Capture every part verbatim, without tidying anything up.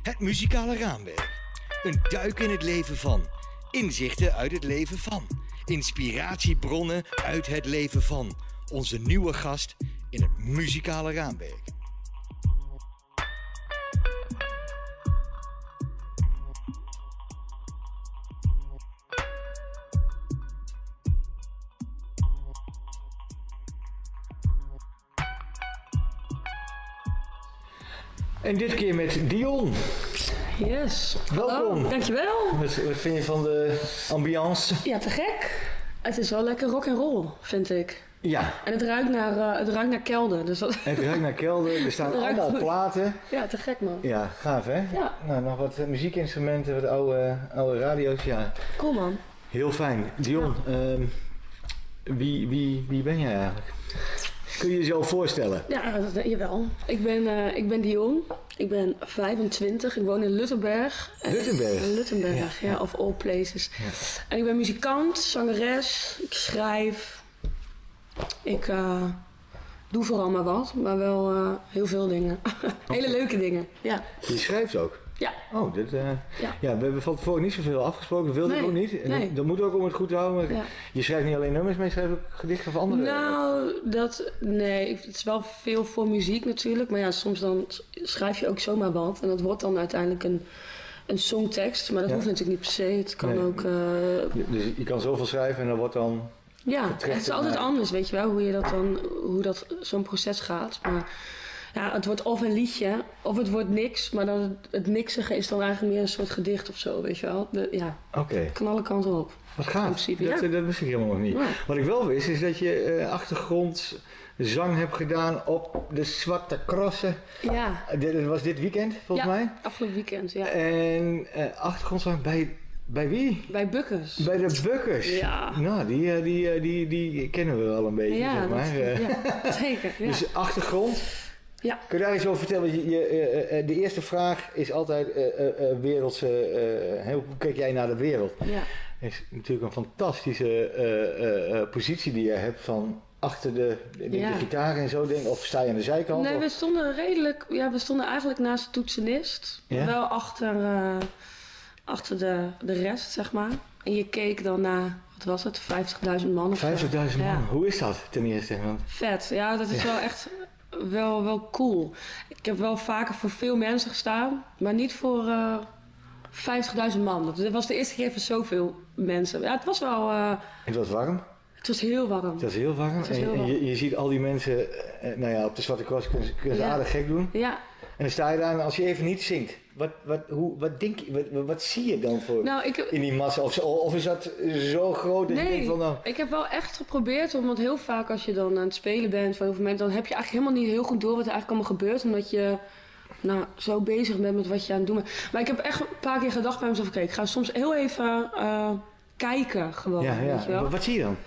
Het muzikale raamwerk. Een duik in het leven van. Inzichten uit het leven van. Inspiratiebronnen uit het leven van. Onze nieuwe gast in het muzikale raamwerk. En dit keer met Dion. Yes. Welkom. Hallo, dankjewel. Wat, wat vind je van de ambiance? Ja, te gek. Het is wel lekker rock and roll, vind ik. Ja. En het ruikt naar, uh, het ruikt naar kelder. Dus dat... Het ruikt naar kelder, er staan allemaal goed. Platen. Ja, te gek man. Ja, gaaf hè? Ja. Nou, nog wat muziekinstrumenten, wat oude, oude radio's. Ja. Cool man. Heel fijn. Dion, ja. um, wie, wie, wie ben jij eigenlijk? Kun je jezelf voorstellen? Ja, dat, jawel. Ik ben, uh, ik ben Dion. Ik ben vijfentwintig. Ik woon in Luttenberg. Luttenberg? In Luttenberg, ja, ja, of all places. Ja. En ik ben muzikant, zangeres. Ik schrijf. Ik uh, doe vooral maar wat, maar wel uh, heel veel dingen. Hele okay. leuke dingen, ja. Je schrijft ook? Ja. Oh, dit, uh, ja. ja, we hebben van tevoren niet zoveel afgesproken, dat wilde nee. ik ook niet. En nee. Dat moet ook om het goed te houden. Ja. Je schrijft niet alleen nummers, maar je schrijft ook gedichten of andere. Nou, dat, nee, het is wel veel voor muziek natuurlijk. Maar ja, soms dan schrijf je ook zomaar wat. En dat wordt dan uiteindelijk een, een songtekst. Maar dat ja. hoeft natuurlijk niet per se. Het kan nee. ook... Uh, dus je kan zoveel schrijven en dat wordt dan... Ja, het is altijd naar... anders, weet je wel, hoe je dat dan, hoe dat zo'n proces gaat. Maar ja, het wordt of een liedje, of het wordt niks. Maar dan het, het niksige is dan eigenlijk meer een soort gedicht of zo, weet je wel. De, ja, okay. Het kan alle kanten op. Wat gaaf, principe, dat, ja. dat wist ik helemaal nog niet. Ja. Wat ik wel wist, is dat je uh, achtergrondzang hebt gedaan op de Zwarte Crossen. Ja. Dat was dit weekend, volgens ja, mij? Ja, afgelopen weekend, ja. En uh, achtergrondzang bij... Bij wie? Bij Bukkers. Bij de Bukkers? Ja. Nou, die, die, die, die kennen we wel een beetje, ja, zeg maar. Dat, ja, zeker. Ja. Dus achtergrond. Ja. Kun je daar iets over vertellen? Je, je, uh, de eerste vraag is altijd uh, uh, wereldse... Uh, hoe kijk jij naar de wereld? Ja. Het is natuurlijk een fantastische uh, uh, positie die je hebt van... Achter de, de, ja. de gitaar en zo, denk, of sta je aan de zijkant? Nee, of? we stonden redelijk... Ja, we stonden eigenlijk naast de toetsenist. Ja? Wel achter... Uh, achter de, de rest, zeg maar. En je keek dan naar, wat was het, vijftigduizend man of vijftigduizend man, ja. Hoe is dat ten eerste? Vet, ja, dat is ja. wel echt wel, wel cool. Ik heb wel vaker voor veel mensen gestaan, maar niet voor uh, vijftigduizend man. Dat was de eerste keer voor zoveel mensen. Ja, het was wel... Uh, het was warm? Het was heel warm. Het was heel warm. Was en heel warm. Je, je ziet al die mensen, uh, nou ja, op de Zwarte Cross kunnen, kunnen ze ja. aardig gek doen. Ja. En dan sta je daar en als je even niet zingt, wat, wat, hoe, wat, denk je, wat, wat zie je dan voor nou, ik, in die massa? Of, of is dat zo groot dat nee, je denkt van nou... ik heb wel echt geprobeerd, omdat heel vaak als je dan aan het spelen bent van heel veel mensen, dan heb je eigenlijk helemaal niet heel goed door wat er eigenlijk allemaal gebeurt, omdat je nou, zo bezig bent met wat je aan het doen bent. Maar ik heb echt een paar keer gedacht bij mezelf, oké, okay, ik ga soms heel even uh, kijken gewoon, ja, ja. weet je wel. Wat, wat zie je dan?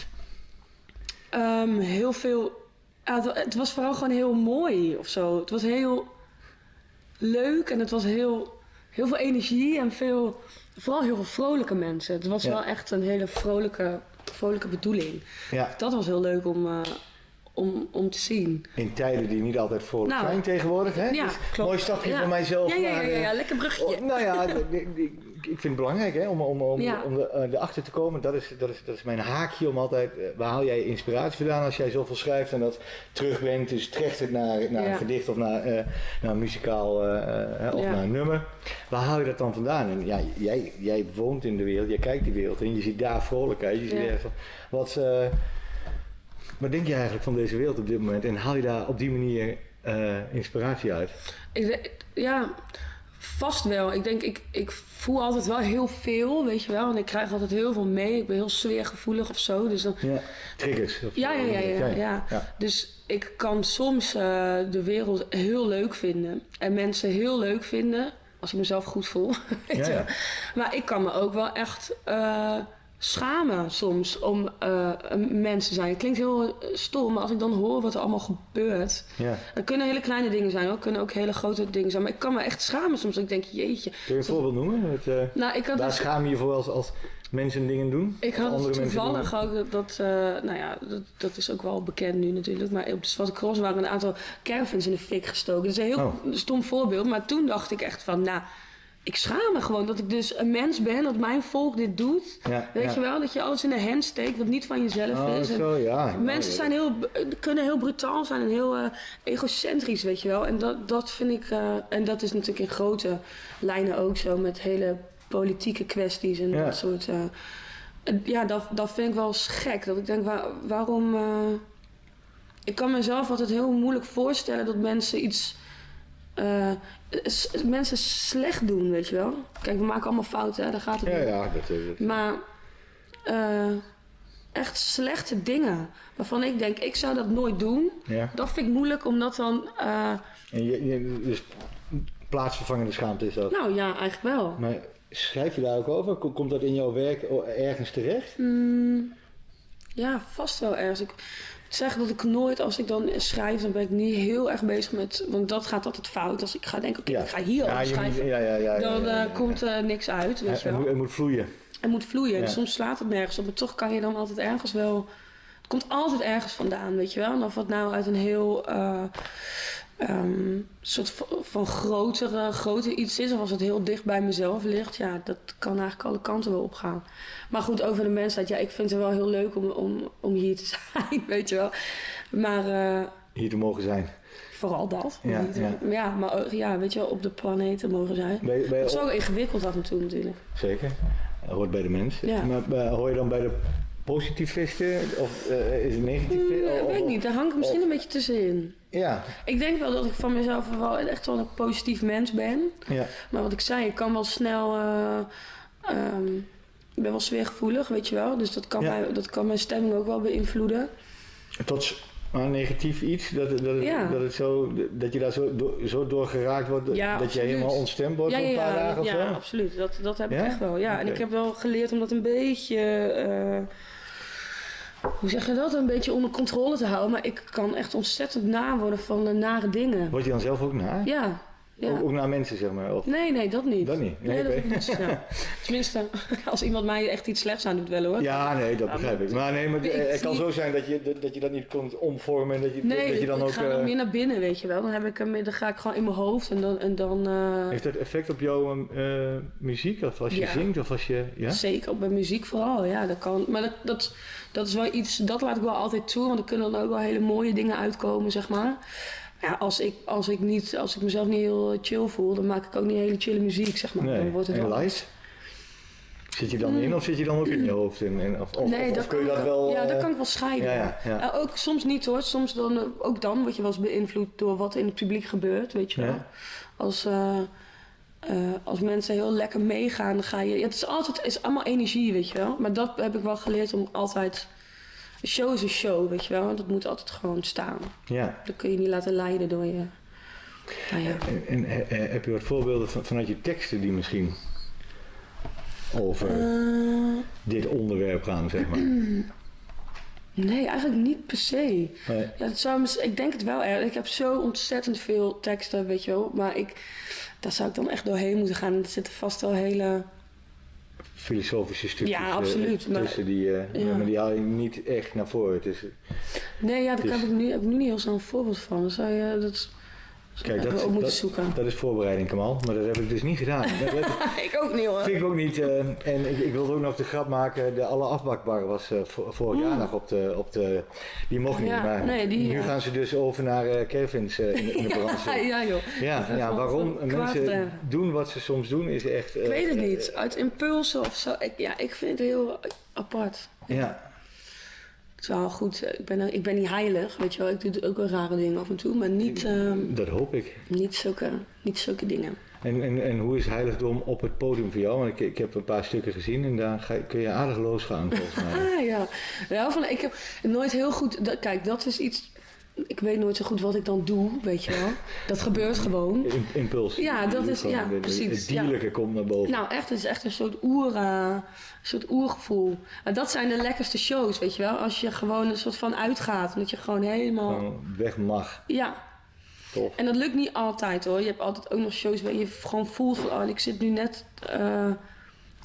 Um, heel veel, uh, het, het was vooral gewoon heel mooi of zo. Het was heel... leuk en het was heel, heel veel energie en veel, vooral heel veel vrolijke mensen. Het was ja. wel echt een hele vrolijke, vrolijke bedoeling. Ja. Dat was heel leuk om, uh, om, om te zien. In tijden die niet altijd vrolijk nou, zijn tegenwoordig, hè? Ja, dus klopt. Mooi stapje ja. van mijzelf. Ja, ja, ja, naar, ja, ja, lekker bruggetje. Oh, nou ja, ik vind het belangrijk hè, om, om, om, ja. om de, uh, erachter te komen. Dat is, dat, is, dat is mijn haakje om altijd, uh, waar haal jij inspiratie vandaan als jij zoveel schrijft en dat terugbrengt, dus terecht naar, naar ja. een gedicht of naar, uh, naar een muzikaal uh, uh, of ja. naar een nummer. Waar haal je dat dan vandaan? En ja, jij, jij woont in de wereld, jij kijkt die wereld en je ziet daar vrolijkheid. Je ziet ja. van, wat, uh, wat denk je eigenlijk van deze wereld op dit moment en haal je daar op die manier uh, inspiratie uit? Ik, ja... Vast wel. Ik denk, ik, ik voel altijd wel heel veel, weet je wel. En ik krijg altijd heel veel mee. Ik ben heel sfeergevoelig of zo. Dus dan... Ja, triggers. Of ja, ja, ja, ja, ja, ja. Dus ik kan soms uh, de wereld heel leuk vinden. En mensen heel leuk vinden. Als ik mezelf goed voel. Weet ja, ja. Maar ik kan me ook wel echt... Uh, schamen soms om uh, een mens te zijn. Het klinkt heel stom, maar als ik dan hoor wat er allemaal gebeurt... Ja. Dat kunnen hele kleine dingen zijn, dat kunnen ook hele grote dingen zijn. Maar ik kan me echt schamen soms. Ik denk, jeetje. Kun je een voorbeeld noemen? Het, uh, nou, ik had daar dus, schaam je je voor als, als, mensen dingen doen? Ik had het toevallig ook dat, dat uh, nou ja, dat, dat is ook wel bekend nu natuurlijk, maar op de Zwarte Cross waren een aantal caravans in de fik gestoken. Dat is een heel oh. stom voorbeeld, maar toen dacht ik echt van, nou, ik schaam me gewoon dat ik dus een mens ben, dat mijn volk dit doet. Ja, Weet ja. je wel, dat je alles in de hand steekt wat niet van jezelf oh, is. Zo, ja. Mensen zijn heel, kunnen heel brutaal zijn en heel uh, egocentrisch, weet je wel. En dat, dat vind ik, uh, en dat is natuurlijk in grote lijnen ook zo met hele politieke kwesties en ja. dat soort. Uh, ja, dat, dat vind ik wel eens gek. Dat ik denk, waar, waarom. Uh, ik kan mezelf altijd heel moeilijk voorstellen dat mensen iets. Uh, s- mensen slecht doen, weet je wel. Kijk, we maken allemaal fouten, hè? Daar gaat het ja, om. Ja, dat is het. Maar uh, echt slechte dingen waarvan ik denk, ik zou dat nooit doen. Ja. Dat vind ik moeilijk, omdat dan. Uh, en je, je, dus plaatsvervangende schaamte is dat? Nou ja, eigenlijk wel. Maar schrijf je daar ook over? Komt dat in jouw werk ergens terecht? Mm, ja, vast wel ergens. Ik zeg dat ik nooit, als ik dan schrijf, dan ben ik niet heel erg bezig met. Want dat gaat altijd fout. Als ik ga denken, oké, okay, ja. ik ga hier ja, over schrijven, ja, ja, ja, dan uh, ja, ja, ja. komt er uh, niks uit. Weet ja, je wel. Het moet vloeien. Het moet vloeien. Ja. Dus soms slaat het nergens op. Maar toch kan je dan altijd ergens wel. Het komt altijd ergens vandaan, weet je wel. En of het nou uit een heel. Uh, Um, soort van grotere, groter iets is, of als het heel dicht bij mezelf ligt, ja, dat kan eigenlijk alle kanten wel opgaan. Maar goed, over de mensheid, ja, ik vind het wel heel leuk om, om, om hier te zijn, weet je wel. Maar uh, hier te mogen zijn. Vooral dat. Ja, te, ja. ja, maar ja, weet je wel, op de planeet te mogen zijn. Ben je, ben je dat is ook ingewikkeld af en toe natuurlijk. Zeker, dat hoort bij de mens. Ja. Maar uh, hoor je dan bij de positivisten of uh, is het negatief? Mm, ik weet niet, daar hang ik misschien of, een beetje tussenin. Ja. Ik denk wel dat ik van mezelf wel echt wel een positief mens ben. Ja. Maar wat ik zei, ik kan wel snel. Uh, um, ik ben wel sfeergevoelig, weet je wel. Dus dat kan, ja. mij, dat kan mijn stemming ook wel beïnvloeden. Tot een negatief iets? Dat, dat, het, ja. dat, het zo, dat je daar zo, do, zo door geraakt wordt? Ja, dat absoluut. je helemaal ontstemd wordt ja, voor een paar ja, dagen ja, of zo? Ja, absoluut. Dat, dat heb ja? ik echt wel. Ja, okay. En ik heb wel geleerd om dat een beetje. Uh, Hoe zeg je dat? Een beetje onder controle te houden. Maar ik kan echt ontzettend naar worden van uh, nare dingen. Word je dan zelf ook naar? Ja. ja. Ook, ook naar mensen, zeg maar? Of? Nee, nee, dat niet. Dat niet? Nee, nee dat niet. Ja. Tenminste, als iemand mij echt iets slechts aan doet wel hoor. Ja, nee, dat ja, begrijp ik. Maar nee, maar het zie... kan zo zijn dat je, dat je dat niet kunt omvormen. En dat je, nee, dat je dan ik ook, ga uh... dan meer naar binnen, weet je wel. Dan, heb ik hem, dan ga ik gewoon in mijn hoofd en dan... En dan uh... Heeft dat effect op jouw uh, muziek? Of als je ja. zingt? Of als je, ja? Zeker, op mijn muziek vooral. Ja, dat kan. Maar dat, dat, dat is wel iets, dat laat ik wel altijd toe. Want er kunnen dan ook wel hele mooie dingen uitkomen, zeg maar. Ja, als ik, als ik niet, als ik mezelf niet heel chill voel, dan maak ik ook niet hele chille muziek, zeg maar. Nee. Dan wordt het en wel... live? Zit je dan in of zit je dan ook in je hoofd? In, in, of, of, nee, of, dat of kun je kan dat ik, wel... Ja, uh... dat kan ik wel scheiden. Ja, ja, ja. Uh, ook soms niet hoor. Soms dan, uh, ook dan word je wel eens beïnvloed door wat in het publiek gebeurt, weet je wel. Ja. Als, uh, uh, als mensen heel lekker meegaan, dan ga je... Ja, het is altijd, het is allemaal energie, weet je wel. Maar dat heb ik wel geleerd om altijd... Een show is een show, weet je wel. Dat moet altijd gewoon staan. Ja. Dat kun je niet laten leiden door je... Nou ja. En, en uh, heb je wat voorbeelden van, vanuit je teksten die misschien over uh, dit onderwerp gaan, zeg maar? Nee, eigenlijk niet per se. Nee. Ja, dat zou, ik denk het wel erg. Ik heb zo ontzettend veel teksten, weet je wel. Maar ik, daar zou ik dan echt doorheen moeten gaan. Er zitten vast wel hele... filosofische stukjes ja, absoluut, uh, tussen maar, die, uh, ja. maar die haal je niet echt naar voren. Dus, nee, ja, daar dus, heb, ik nu, heb ik nu niet heel snel een voorbeeld van. Dan zou je dat... Kijk, dat, ook dat, zoeken. dat is voorbereiding, Kamal, maar dat heb ik dus niet gedaan. Dat, dat, ik ook niet hoor. Vind ik ook niet. Uh, en ik, ik wilde ook nog de grap maken, de alle afbakbar was uh, vorig mm. jaar nog op de, op de... Die mocht niet, ja, maar nee, die, nu ja. gaan ze dus over naar uh, caravans uh, in, in de branche. ja joh. Ja, ja waarom mensen kwaad, doen wat ze soms doen is echt... Uh, ik weet het niet, uit impulsen of zo. Ik, ja, ik vind het heel apart. Ja. Het is wel goed, ik ben, ik ben niet heilig, weet je wel. Ik doe ook wel rare dingen af en toe, maar niet... Um, dat hoop ik. Niet zulke, niet zulke dingen. En, en, en hoe is heiligdom op het podium voor jou? Want ik, ik heb een paar stukken gezien en daar ga, kun je aardig losgaan volgens mij. Ah ja, ja van, ik heb nooit heel goed... Dat, kijk, dat is iets... Ik weet nooit zo goed wat ik dan doe, weet je wel. Dat gebeurt gewoon. Impuls. Ja, dat is, ja, de, precies. Het dierlijke ja. komt naar boven. Nou, echt, het is echt een soort oer, uh, soort oergevoel. En dat zijn de lekkerste shows, weet je wel. Als je gewoon een soort van uitgaat. Dat je gewoon helemaal... Gewoon weg mag. Ja. Tof. En dat lukt niet altijd hoor. Je hebt altijd ook nog shows waar je gewoon voelt van... Oh, ik zit nu net... Uh,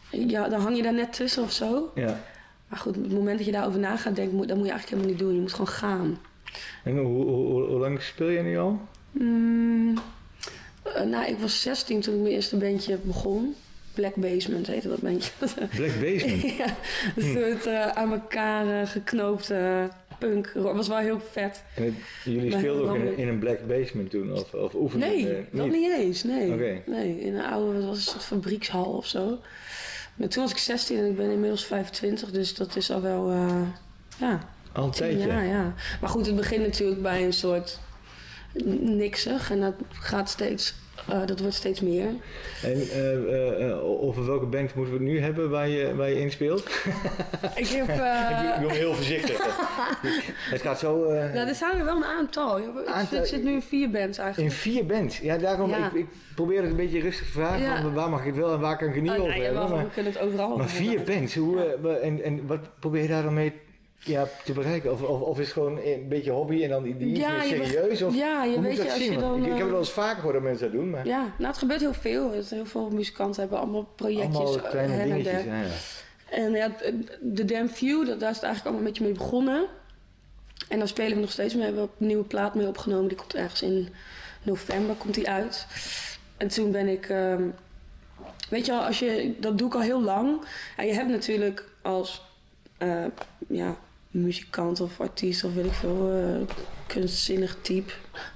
ja, dan hang je daar net tussen of zo. Ja. Maar goed, op het moment dat je daarover na gaat denken, moet, dat moet je eigenlijk helemaal niet doen. Je moet gewoon gaan. En hoe, hoe, hoe, hoe lang speel je nu al? Mm, uh, nou, ik was zestien toen ik mijn eerste bandje begon. Black Basement heette dat bandje. Black Basement? Ja, een hm. soort uh, aan elkaar uh, geknoopte punk. Dat was wel heel vet. En het, jullie speelden ook in, in een Black Basement toen? Of, of oefenden? Nee, uh, dat niet eens. Nee. Okay. nee, in een oude, dat was een soort fabriekshal of zo. Maar toen was ik zestien en ik ben inmiddels vijfentwintig, dus dat is al wel, uh, ja... Al een tijdje? Ja, ja. Maar goed, het begint natuurlijk bij een soort niksig en dat gaat steeds, uh, dat wordt steeds meer. En uh, uh, over welke band moeten we het nu hebben waar je, waar je in speelt? Ik heb... Uh... ik doe me heel voorzichtig. Het gaat zo... Uh... Nou, er zijn er wel een aantal. aantal... Ik zit nu in vier bands eigenlijk. In vier bands? Ja, daarom... Ja. Ik, ik probeer het een beetje rustig te vragen. Ja. Want waar mag ik het wel en waar kan ik het niet oh, over nee, hebben? Wel, maar, we kunnen het overal Maar vier hebben. bands? Hoe, ja. uh, en, en wat probeer je daar dan mee ja, te bereiken? Of, of, of is het gewoon een beetje hobby en dan die, die ja, serieus? Of, ja, je hoe weet moet dat je, als zien? je dan... Ik, ik heb het wel eens vaker gehoord dat mensen dat doen. Maar... Ja, nou het gebeurt heel veel. Heel veel muzikanten hebben allemaal projectjes. Allemaal kleine dingetjes, ja, ja. En ja, de Damn Few, dat, daar is het eigenlijk allemaal een beetje mee begonnen. En daar spelen we nog steeds mee. We hebben een nieuwe plaat mee opgenomen. Die komt ergens in november komt die uit. En toen ben ik... Um, weet je al, als je, dat doe ik al heel lang. En je hebt natuurlijk als... Uh, ja, muzikant of artiest of weet ik veel, uh, kunstzinnig type.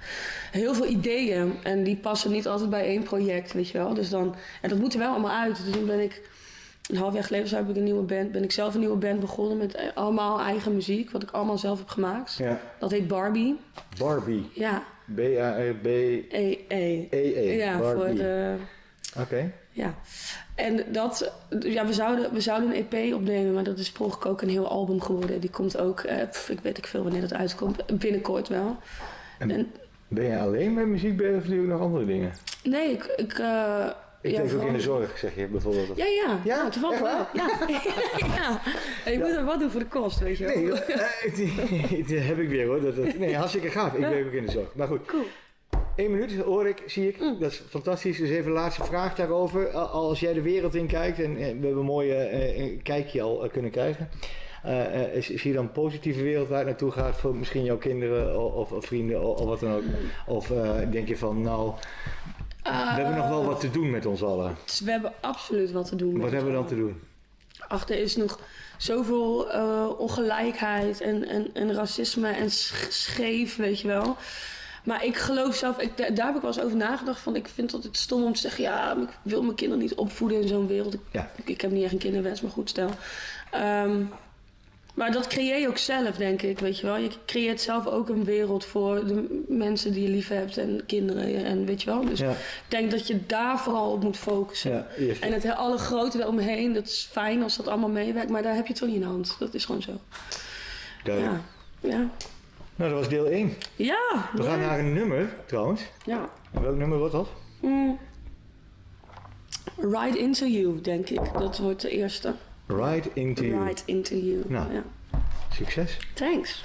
Heel veel ideeën en die passen niet altijd bij één project, weet je wel. Dus dan, en dat moet er wel allemaal uit. Dus toen ben ik, een half jaar geleden heb ik een nieuwe band, ben ik zelf een nieuwe band begonnen met allemaal eigen muziek, wat ik allemaal zelf heb gemaakt. Ja. Dat heet Barbie. Barbie? Ja. B A R B E E. E E. Ja, Barbie. voor de... Oké. Okay. Ja. En dat, ja, we zouden, we zouden een E P opnemen, maar dat is per ongeluk ook een heel album geworden. Die komt ook, eh, pff, ik weet niet veel wanneer dat uitkomt, binnenkort wel. En, en ben je alleen met muziek bezig of doe je ook nog andere dingen? Nee, ik... Ik, uh, ik ja, denk ook in de zorg, zeg je bijvoorbeeld. Ja, ja. Ja, ja toevallig wel. Ja. ja. En je ja. moet er wat doen voor de kost, weet je wel. Nee, uh, die, die heb ik weer hoor. Dat, dat, nee, hartstikke gaaf. Ik werk ook in de zorg. Maar goed. Cool. Eén minuut hoor ik, zie ik. Mm. Dat is fantastisch. Dus even een laatste vraag daarover. Als jij de wereld in kijkt, en we hebben een mooie uh, kijkje al uh, kunnen krijgen. Uh, uh, zie je dan een positieve wereld waar het naartoe gaat voor misschien jouw kinderen of, of vrienden of, of wat dan ook? Of uh, denk je van nou, uh, we hebben nog wel wat te doen met ons allen? We hebben absoluut wat te doen. Wat hebben we dan te doen? Ach, er is nog zoveel uh, ongelijkheid en, en, en racisme en scheef, weet je wel. Maar ik geloof zelf, ik, daar heb ik wel eens over nagedacht. Van, ik vind het altijd stom om te zeggen, ja, ik wil mijn kinderen niet opvoeden in zo'n wereld. Ik, ja. ik, ik heb niet echt een kinderwens, maar goed, stel. Um, maar dat creëer je ook zelf, denk ik, weet je wel. Je creëert zelf ook een wereld voor de mensen die je lief hebt en kinderen en weet je wel. Dus ja. ik denk dat je daar vooral op moet focussen. Ja, en het alle grote eromheen, dat is fijn als dat allemaal meewerkt, maar daar heb je het toch niet in de hand. Dat is gewoon zo. Duidelijk. Ja. ja. Nou, dat was deel één. Ja. We gaan ja. naar een nummer, trouwens. Ja. En welk nummer wordt dat? Mm. Ride Into You, denk ik. Dat wordt de eerste. Ride Into You. Ride Into You. Nou, ja. Succes. Thanks.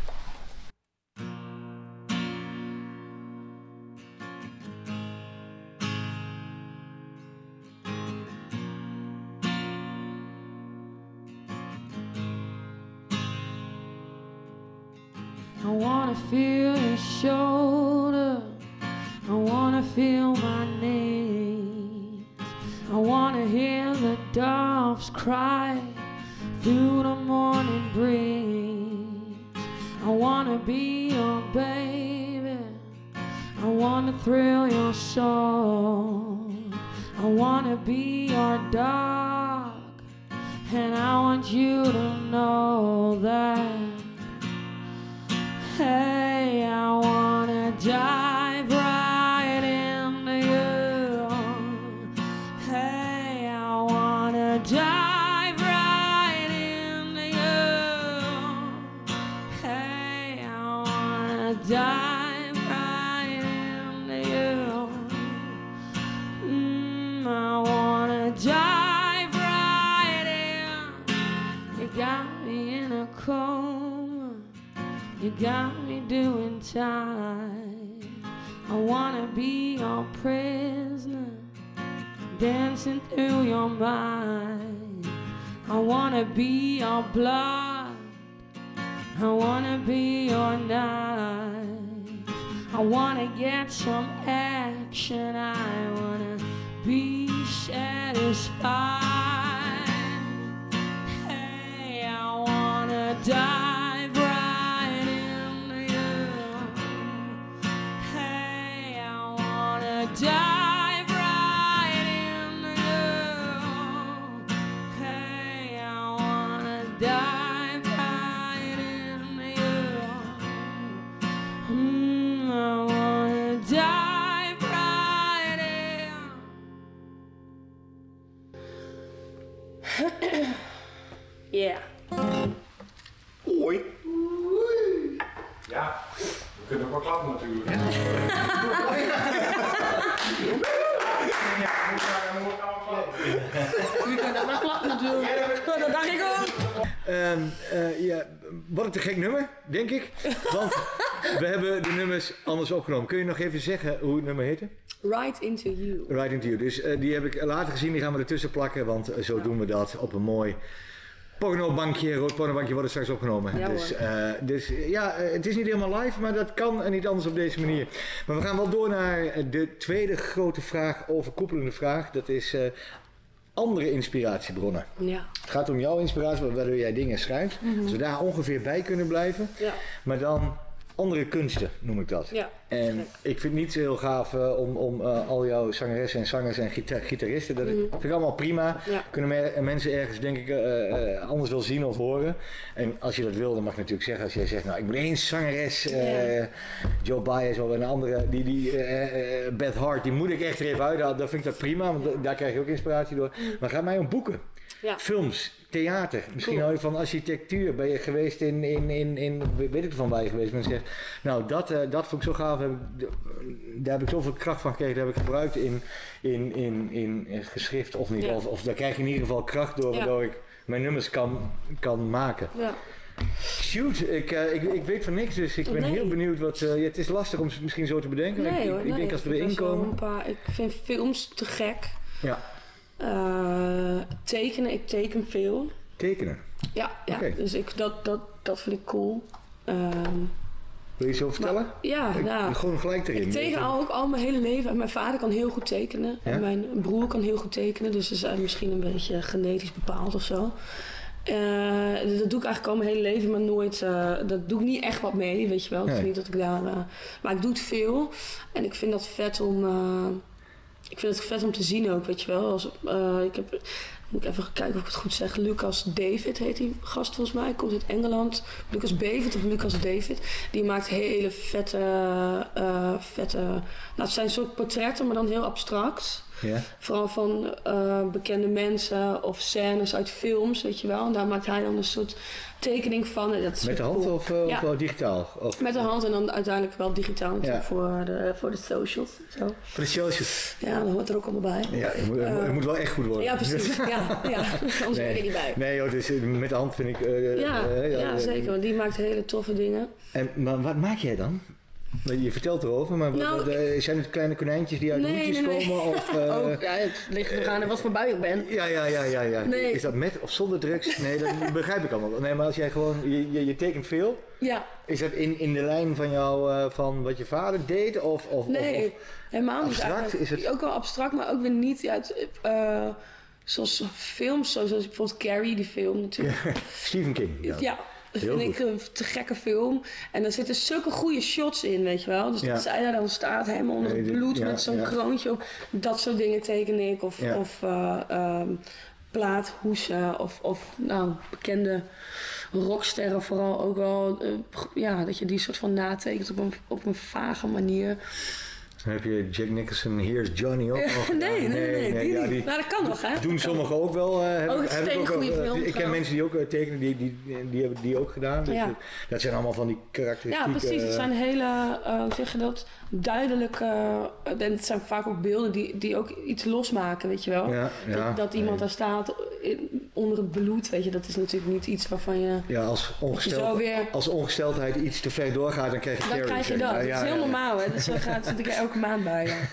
I wanna feel your shoulder, I wanna feel my knees, I wanna hear the doves cry through the morning breeze. I wanna be your baby, I wanna thrill your soul, I wanna be your dog, and I want you to know that. Hey, I wanna dive right into you. Hey, I wanna dive right into you. Hey, I wanna dive right into you. Mm, I wanna dive right in. You got me in a coma. You got me doing time. I wanna be your prisoner. dancing through your mind. I wanna be your blood, I wanna be your knife, I wanna get some action, I wanna be satisfied. Hey, I wanna dive right into you. Hey, I wanna dive right into you. Hey, I wanna dive right into you. Mm, I wanna dive right in. Yeah. Hoi. Ja, we kunnen ook wel klappen natuurlijk. Ja. We kunnen wel klappen natuurlijk. Dat dacht ik ook. Um, uh, ja, wat een te gek nummer, denk ik. Want we hebben de nummers anders opgenomen. Kun je nog even zeggen hoe het nummer heette? Right Into You. Right Into You. Dus uh, die heb ik later gezien, die gaan we ertussen plakken. Want uh, zo doen we dat op een mooi pornobankje, rood pornobankje wordt het straks opgenomen. Ja, dus, uh, dus ja, uh, het is niet helemaal live, maar dat kan en niet anders op deze manier. Maar we gaan wel door naar de tweede grote vraag, overkoepelende vraag. Dat is uh, andere inspiratiebronnen. Ja. Het gaat om jouw inspiratie, waardoor jij dingen schrijft. Mm-hmm. Als we daar ongeveer bij kunnen blijven. Ja. Maar dan andere kunsten, noem ik dat. Ja, en gek. Ik vind het niet zo heel gaaf uh, om, om uh, al jouw zangeressen en zangers en gita- gitaristen, dat mm-hmm. vind ik allemaal prima. Ja. Kunnen me- mensen ergens denk ik uh, uh, anders wel zien of horen. En als je dat wil, dan mag je natuurlijk zeggen, als jij zegt, nou ik moet één zangeres, uh, ja. Joe Baez of een andere, die, die uh, uh, Beth Hart, die moet ik echt er even uithalen. Dan vind ik dat prima, want daar krijg je ook inspiratie door. Mm. Maar het gaat mij om boeken, ja. films, theater, misschien cool. Hou je van architectuur, ben je geweest in, in, in, in weet ik van waar je geweest bent, zegt, nou dat, uh, dat vond ik zo gaaf, heb ik, daar heb ik zoveel kracht van gekregen, dat heb ik gebruikt in, in, in, in, in geschrift of niet, ja. of, of daar krijg je in ieder geval kracht door, ja. waardoor ik mijn nummers kan, kan maken. Ja. Shoot, ik, uh, ik, ik weet van niks, dus ik ben nee. heel benieuwd wat, uh, ja, het is lastig om misschien zo te bedenken, nee, ik, hoor, ik nee, denk als we erin komen. Een paar, ik vind films te gek. Ja. Uh, tekenen, ik teken veel. Tekenen? Ja, ja. Okay. Dus ik, dat, dat, dat vind ik cool. Um, Wil je zo vertellen? Maar, ja, ik, nou, gewoon gelijk erin. Ik teken al ook al mijn hele leven. En mijn vader kan heel goed tekenen. Ja? En mijn broer kan heel goed tekenen. Dus ze is misschien een beetje genetisch bepaald of zo. Uh, dat doe ik eigenlijk al mijn hele leven, maar nooit. Uh, dat doe ik niet echt wat mee, weet je wel. Het is nee. niet dat ik daar. Uh, maar ik doe het veel. En ik vind dat vet om. Uh, Ik vind het vet om te zien ook, weet je wel. Als, uh, ik heb, moet ik even kijken of ik het goed zeg. Lucas David heet die gast volgens mij. Hij komt uit Engeland. Lucas David of Lucas David. Die maakt hele vette, uh, vette... Nou, het zijn soort portretten, maar dan heel abstract. Ja. Vooral van uh, bekende mensen of scènes uit films, weet je wel. En daar maakt hij dan een soort tekening van. Dat is met de hand cool. of, uh, ja. of digitaal? Of... Met de hand en dan uiteindelijk wel digitaal natuurlijk ja. voor, de, voor de socials. Zo. Voor de socials? Ja, dat hoort er ook allemaal bij. Ja, het moet, uh, het moet wel echt goed worden. Ja, precies. ja, ja. Anders ben ik er niet bij. Nee joh, dus met de hand vind ik... Uh, ja, uh, ja, ja, zeker. Want die maakt hele toffe dingen. En, maar wat maak jij dan? Je vertelt erover, maar nou, de, zijn het kleine konijntjes die uit de hoedjes nee, nee, komen? Of, uh, oh, ja, het ligt er aan wat voor bui ik ben. Ja, ja, ja, ja. ja. Nee. Is dat met of zonder drugs? Nee, dat begrijp ik allemaal. Nee, maar als jij gewoon, je, je, je tekent veel. Ja. Is dat in, in de lijn van jou, uh, van wat je vader deed? Of, of, nee, of, of helemaal niet. Abstract? Is het... Ook wel abstract, maar ook weer niet. Ja, het, uh, zoals films, zoals bijvoorbeeld Carrie, die film natuurlijk. Stephen King. Ja. ja. Dat vind ik een te gekke film. En er zitten zulke goede shots in, weet je wel. Dus ja. dat zij daar dan staat, helemaal onder het bloed ja, met zo'n ja. kroontje op. Dat soort dingen teken ik. Of, ja. of uh, um, plaathoesen. Of, of nou, bekende rocksterren vooral ook wel. Uh, ja, dat je die soort van natekent op een, op een vage manier. Dan heb je Jack Nicholson, Here's Johnny ook nog. nee, nee, nee, nee, nee, die ja, die, nou, dat kan nog, hè? Doen sommigen ook wel. Uh, ook een goede film. Ik ken mensen die ook uh, tekenen, die, die, die, die hebben die ook gedaan. Dus ja. Dat zijn allemaal van die karakteristieken. Ja, precies. Het zijn hele, uh, hoe zeg je dat, duidelijke... Uh, en het zijn vaak ook beelden die, die ook iets losmaken, weet je wel. Ja, ja, dat, dat iemand nee. daar staat in, onder het bloed, weet je, dat is natuurlijk niet iets waarvan je... Ja, als, ongesteld, weer, als ongesteldheid iets te ver doorgaat, dan krijg je Dan krijg je dat. Ja, dat ja, is heel ja, normaal, hè. Dus zo gaat het natuurlijk elke maand bij. Ja.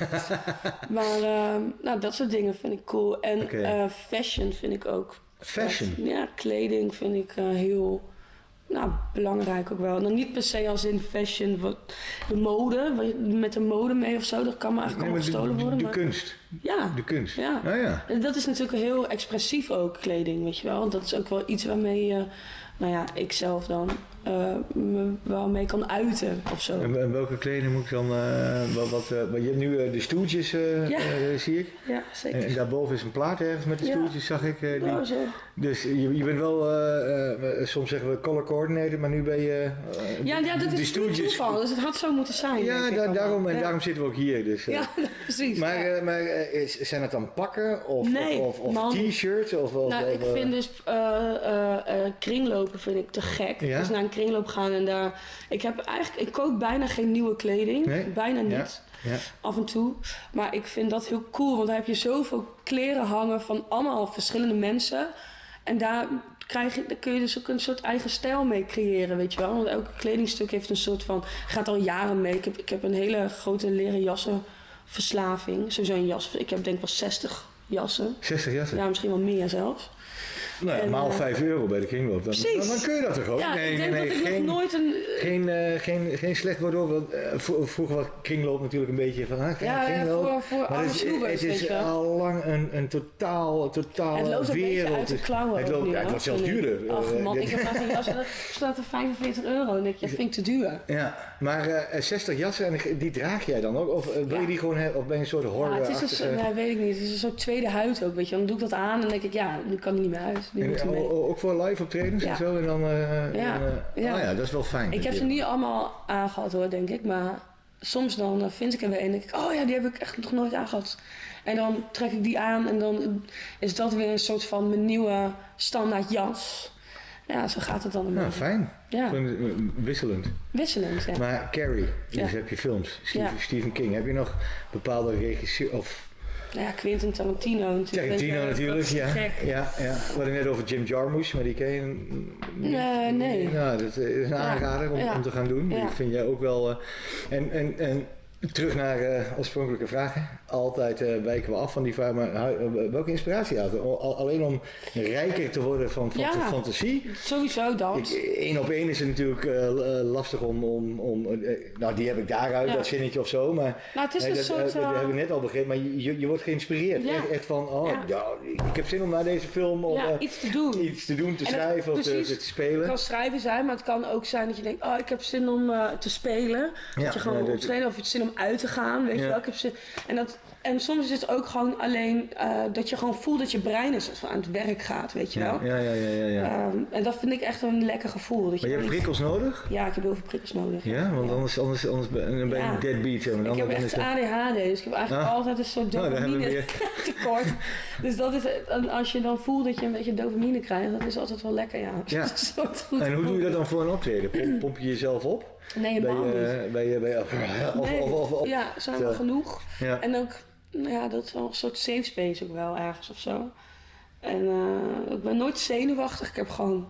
Maar uh, nou, dat soort dingen vind ik cool. En okay. uh, fashion vind ik ook... Fashion? Echt, ja, kleding vind ik uh, heel... Nou, belangrijk ook wel. Dan niet per se als in fashion, wat, de mode, met de mode mee of zo, dat kan maar eigenlijk nee, allemaal gestolen de, de, worden. De maar... kunst. Ja. De kunst. Ja. Oh, ja. Dat is natuurlijk heel expressief ook, kleding, weet je wel. Want dat is ook wel iets waarmee je, nou ja, ik zelf dan, uh, me wel mee kan uiten of zo. En, en welke kleding moet ik dan, uh, wat, wat, uh, je hebt nu uh, de stoeltjes, uh, ja. uh, zie ik. Ja, zeker. En, en daarboven is een plaat ergens met de stoeltjes, ja. zag ik. Uh, die, oh, zo. Dus je, je bent wel, uh, uh, soms zeggen we color coordinator, maar nu ben je... Uh, ja, ja, dat is niet toeval, dus het had zo moeten zijn. Ja, da daarom, en ja. daarom zitten we ook hier. Dus, uh. ja, precies. Maar, ja. uh, maar uh, is, zijn het dan pakken of, nee, of, of, of t-shirts? Of, of, nou, of, ik vind dus uh, uh, uh, kringlopen vind ik te gek. Ja? Dus naar een kringloop gaan en daar... Ik heb eigenlijk, ik koop bijna geen nieuwe kleding. Nee? Bijna niet. Ja. Ja. Af en toe. Maar ik vind dat heel cool, want daar heb je zoveel kleren hangen van allemaal verschillende mensen. En daar krijg je, daar kun je dus ook een soort eigen stijl mee creëren, weet je wel. Want elke kledingstuk heeft een soort van... gaat al jaren mee. Ik heb, ik heb een hele grote leren jassenverslaving. Sowieso een jas. Ik heb denk ik wel zestig jassen. zestig jassen? Ja, misschien wel meer zelfs. Nou, en, maal vijf euro bij de kringloop. Dan, dan, dan kun je dat toch ook? Ja, nee, ik denk nee, nee, dat ik geen, nog nooit een... Geen, uh, geen, geen slecht woord over. Uh, vroeger was kringloop natuurlijk een beetje van... Ah, ja, kringloop. Ja, voor, voor maar het, snoebers, het is al lang een, een totaal, totaal het loopt een wereld. beetje uit de klauwen. Het loopt, nu, ja, het wordt zelfs duurder. Ach man, ik heb een jas, dat staat er vijfenveertig euro. En denk je, dat vind ik te duur. Ja, maar uh, zestig jassen, en die draag jij dan ook? Of uh, wil je die gewoon hebben? Of ben je een soort horror? Ja, het is een, nee, weet ik niet. Het is een soort tweede huid ook, weet je. Dan doe ik dat aan en denk ik, ja, nu kan ik niet meer uit. Nu en, mee. Ook voor live optredens ja. en zo? En dan, uh, ja. En, uh, ja. Oh ja, dat is wel fijn. Ik heb ze niet allemaal aangehad hoor, denk ik. Maar soms dan vind ik er weer een en denk ik, oh ja, die heb ik echt nog nooit aangehad. En dan trek ik die aan en dan is dat weer een soort van mijn nieuwe standaard jas. Ja, zo gaat het dan een nou, beetje. Fijn. Ja. Wisselend. Wisselend, ja. Maar Carrie, dus ja. heb je films. Stephen, ja. Stephen King. Heb je nog bepaalde regisseur of... Nou ja, Quentin Tarantino natuurlijk. Tarantino natuurlijk, ja. ja, ja. We hadden net over Jim Jarmusch, maar die ken je niet? Nee, nee. Nou, dat is een aanrader ja. om, ja. om te gaan doen. Ja. Die vind jij ook wel... Uh, en, en, en terug naar uh, oorspronkelijke vragen. Altijd uh, wijken we af van die vraag, maar uh, welke inspiratie had je? Alleen om rijker te worden van, van ja, fantasie? Sowieso dat. Eén op één is het natuurlijk uh, lastig om... om, om uh, nou, die heb ik daaruit, ja. dat zinnetje of zo, maar... Nou, het is nee, een dat, soort... Uh, dat hebben we net al begrepen, maar je, je wordt geïnspireerd. Ja. Echt, echt van, oh, ja. Ja, ik heb zin om naar deze film... Om, ja, uh, iets te doen. Iets te doen, te en schrijven of te, te spelen. Het kan schrijven zijn, maar het kan ook zijn dat je denkt, oh, ik heb zin om uh, te spelen. Ja, dat je gewoon ja, optreden of je hebt zin om uit te gaan, weet ja. je wel. Ik heb zin, en, dat, en soms is het ook gewoon alleen uh, dat je gewoon voelt dat je brein is als aan het werk gaat, weet je wel. Ja, ja, ja, ja, ja. Um, en dat vind ik echt een lekker gevoel. Dat maar je, je hebt prikkels nodig? Ja, ik heb heel veel prikkels nodig. Ja, want ja. anders, anders, anders ben je ja. een deadbeat. Zeg maar. Ik heb dan echt is dat... A D H D, dus ik heb eigenlijk ah. altijd een soort dopamine oh, tekort. Dus dat is, als je dan voelt dat je een beetje dopamine krijgt, dat is altijd wel lekker, ja. ja. Goed en hoe doe je dat dan voor een optreden? Pomp, pomp je jezelf op? Nee, helemaal niet. Bij je, bij je, of, nee. of, of, of, ja, zijn wel genoeg. Ja. En ook, nou ja, dat is wel een soort safe space ook wel ergens of zo. En uh, ik ben nooit zenuwachtig, ik heb gewoon,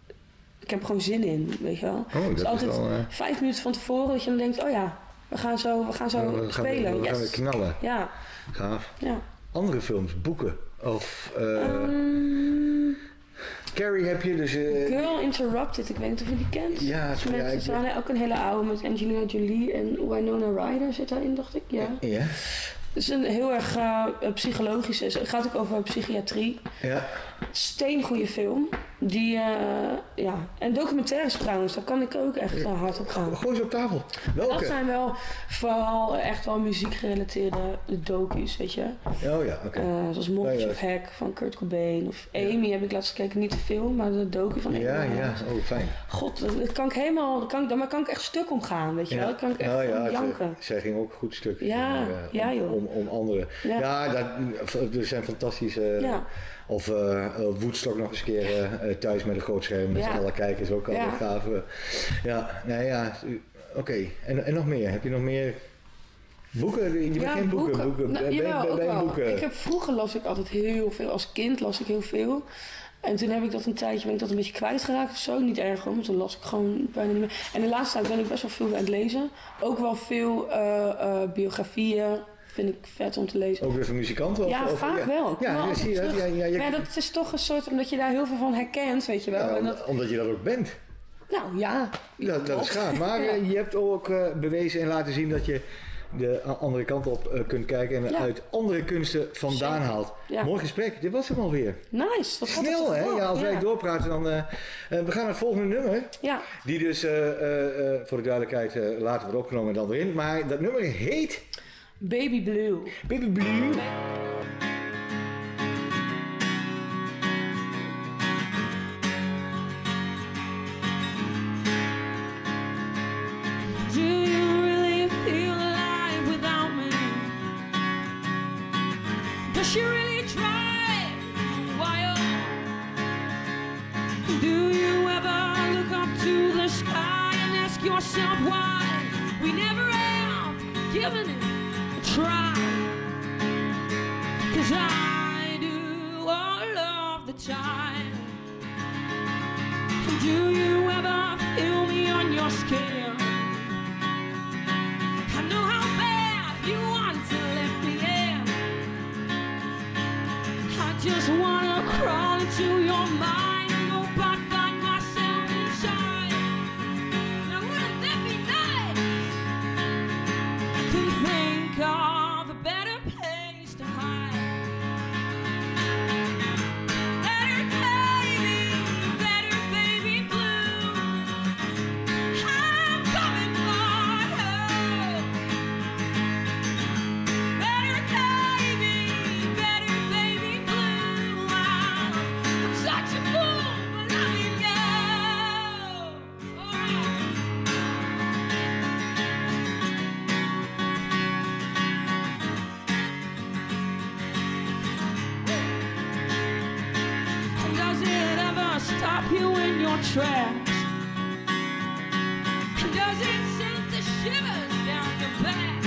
ik heb gewoon zin in, weet je wel. Oh, dat dus altijd is wel, uh... vijf minuten van tevoren dat je dan denkt, oh ja, we gaan zo, we gaan zo ja, we spelen. Gaan we, we yes. gaan weer knallen. Ja. Gaaf. Ja. Andere films, boeken of... Uh... Um... Carrie heb je dus... Uh... Girl Interrupted, ik weet niet of je die kent. Ja, dus met, ja ik ze hadden ook een hele oude met Angelina Jolie en Winona Ryder zit daarin, dacht ik. Ja. Ja. Het is een heel erg uh, psychologisch, het gaat ook over psychiatrie. Ja. Steengoede film. Die, uh, ja. En documentaires trouwens, daar kan ik ook echt uh, hard op gaan. Gooi ze op tafel. Welke? Dat zijn wel vooral echt wel muziekgerelateerde docu's, weet je. Oh ja, oké. Okay. Uh, zoals Monsters of Hack van Kurt Cobain. Of Amy ja. heb ik laatst gekeken, niet de film, maar de docu van Amy. Ja, ja, oh fijn. God, dat kan ik helemaal, kan ik, daar kan ik echt stuk om gaan, weet je ja. wel. Daar kan ik echt oh, ja, janken. Zij, zij ging ook goed stuk. Ja, maar, uh, ja om, joh. Om, om anderen. Ja, ja dat, er zijn fantastische... Ja. Of uh, Woodstock nog eens een keer uh, thuis met een groot scherm met ja. alle kijkers ook altijd ja. gaaf. Ja, nou ja, oké. Okay. En, en nog meer? Heb je nog meer Boeken? Je bent ja, geen boeken. boeken. boeken. Nou, ben, jawel, ben, ben ook wel. boeken. Ik heb, vroeger las ik altijd heel veel. Als kind las ik heel veel. En toen heb ik dat een tijdje, ben ik dat een beetje kwijtgeraakt of zo. Niet erg hoor, maar toen las ik gewoon bijna niet meer. En de laatste tijd ben ik best wel veel aan het lezen. Ook wel veel uh, uh, biografieën. Vind ik vet om te lezen. Ook weer van muzikanten? Of, ja, of, vaak ja. wel. Ja, ja, zie je, ja, ja, ja, maar dat is toch een soort, omdat je daar heel veel van herkent, weet je wel. Ja, en dat, omdat je dat ook bent. nou ja. Dat, dat is gaaf. Maar ja. je hebt ook uh, bewezen en laten zien dat je de andere kant op uh, kunt kijken en ja. uit andere kunsten vandaan Zeker. haalt. Ja. Mooi gesprek, dit was hem alweer. Nice. Dat Snel hè? Ja, als ja. wij doorpraten dan... Uh, uh, we gaan naar het volgende nummer. Ja. Die dus, uh, uh, uh, voor de duidelijkheid, uh, later wordt opgenomen dan erin. Maar dat nummer heet... Baby Blue. Baby Blue. Does she really try a while? Do you ever look up to the sky and ask yourself why we never have given it a try? 'Cause I do all of the time. Do you ever feel me on your skin? I know how bad you want to let me in. I just wanna crawl into your mind and go back, find myself inside. Now wouldn't that be nice? To think of a better place to hide. Better baby, better baby blue. I'm coming for you. Better baby, better baby blue. I'm such a fool for loving you. And does it ever stop you in your tracks? And does it send the shivers down your back?